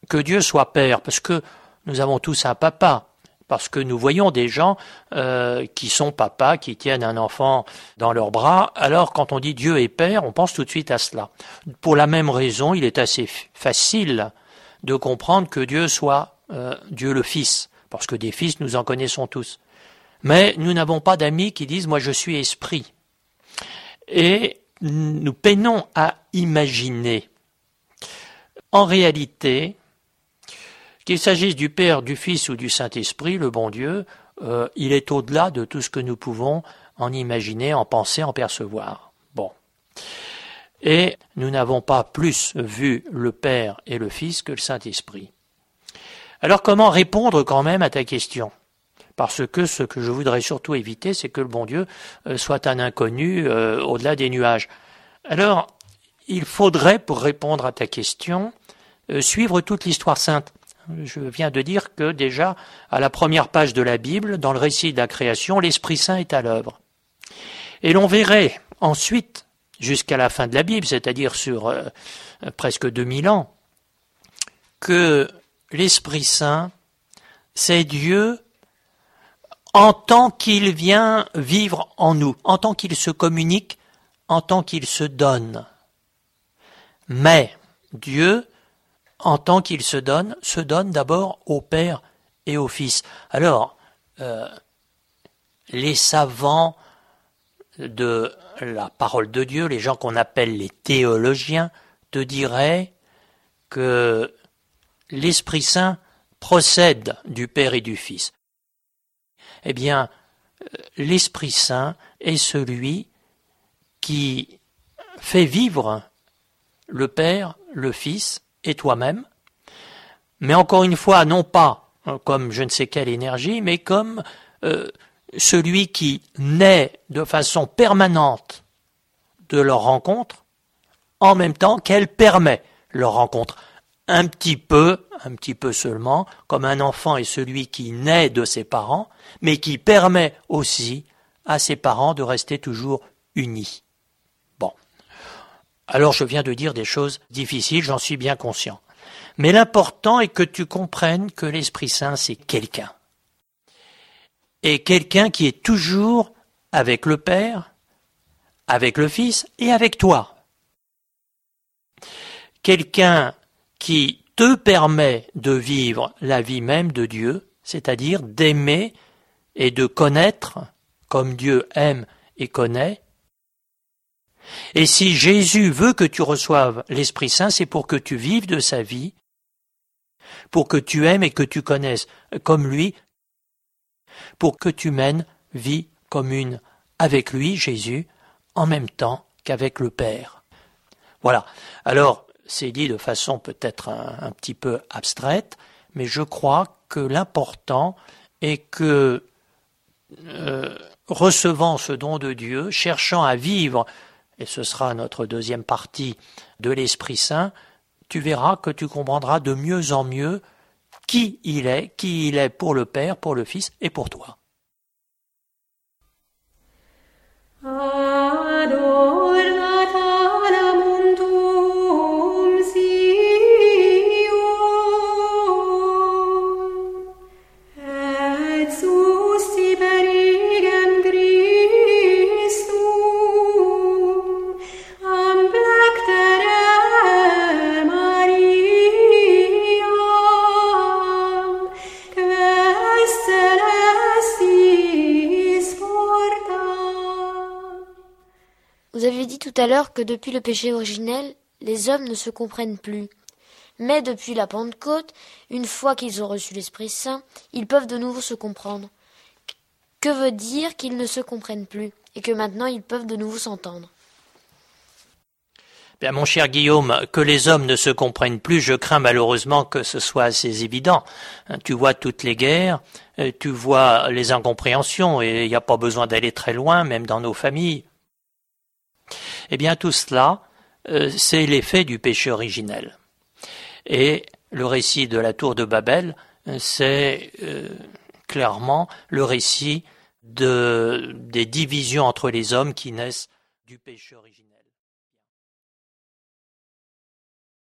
que Dieu soit Père, parce que nous avons tous un papa, parce que nous voyons des gens qui sont papas, qui tiennent un enfant dans leurs bras. Alors quand on dit Dieu est Père, on pense tout de suite à cela. Pour la même raison, il est assez facile de comprendre que Dieu soit Dieu le Fils, parce que des fils, nous en connaissons tous. Mais nous n'avons pas d'amis qui disent « moi je suis esprit ». Et nous peinons à imaginer. En réalité, qu'il s'agisse du Père, du Fils ou du Saint-Esprit, le bon Dieu, il est au-delà de tout ce que nous pouvons en imaginer, en penser, en percevoir. Bon. Et nous n'avons pas plus vu le Père et le Fils que le Saint-Esprit. Alors comment répondre quand même à ta question ? Parce que ce que je voudrais surtout éviter, c'est que le bon Dieu soit un inconnu au-delà des nuages. Alors, il faudrait, pour répondre à ta question, suivre toute l'histoire sainte. Je viens de dire que déjà, à la première page de la Bible, dans le récit de la création, l'Esprit Saint est à l'œuvre. Et l'on verrait ensuite, jusqu'à la fin de la Bible, c'est-à-dire sur presque 2000 ans, que l'Esprit Saint, c'est Dieu en tant qu'il vient vivre en nous, en tant qu'il se communique, en tant qu'il se donne. Mais Dieu, en tant qu'il se donne d'abord au Père et au Fils. Alors, les savants de la parole de Dieu, les gens qu'on appelle les théologiens, te diraient que l'Esprit Saint procède du Père et du Fils. Eh bien, l'Esprit Saint est celui qui fait vivre le Père, le Fils et toi-même, mais encore une fois, non pas comme je ne sais quelle énergie, mais comme celui qui naît de façon permanente de leur rencontre, en même temps qu'elle permet leur rencontre. Un petit peu seulement, comme un enfant est celui qui naît de ses parents, mais qui permet aussi à ses parents de rester toujours unis. Bon. Alors je viens de dire des choses difficiles, j'en suis bien conscient. Mais l'important est que tu comprennes que l'Esprit Saint, c'est quelqu'un. Et quelqu'un qui est toujours avec le Père, avec le Fils et avec toi. Quelqu'un qui te permet de vivre la vie même de Dieu, c'est-à-dire d'aimer et de connaître comme Dieu aime et connaît. Et si Jésus veut que tu reçoives l'Esprit Saint, c'est pour que tu vives de sa vie, pour que tu aimes et que tu connaisses comme lui, pour que tu mènes vie commune avec lui, Jésus, en même temps qu'avec le Père. Voilà. Alors, c'est dit de façon peut-être un petit peu abstraite, mais je crois que l'important est que, recevant ce don de Dieu, cherchant à vivre, et ce sera notre deuxième partie de l'Esprit Saint, tu verras que tu comprendras de mieux en mieux qui il est pour le Père, pour le Fils et pour toi. Vous avez dit tout à l'heure que depuis le péché originel, les hommes ne se comprennent plus. Mais depuis la Pentecôte, une fois qu'ils ont reçu l'Esprit Saint, ils peuvent de nouveau se comprendre. Que veut dire qu'ils ne se comprennent plus et que maintenant ils peuvent de nouveau s'entendre ? Bien, mon cher Guillaume, que les hommes ne se comprennent plus, je crains malheureusement que ce soit assez évident. Tu vois toutes les guerres, tu vois les incompréhensions, et il n'y a pas besoin d'aller très loin, même dans nos familles. Eh bien, tout cela, c'est l'effet du péché originel. Et le récit de la tour de Babel, c'est clairement le récit des divisions entre les hommes qui naissent du péché originel.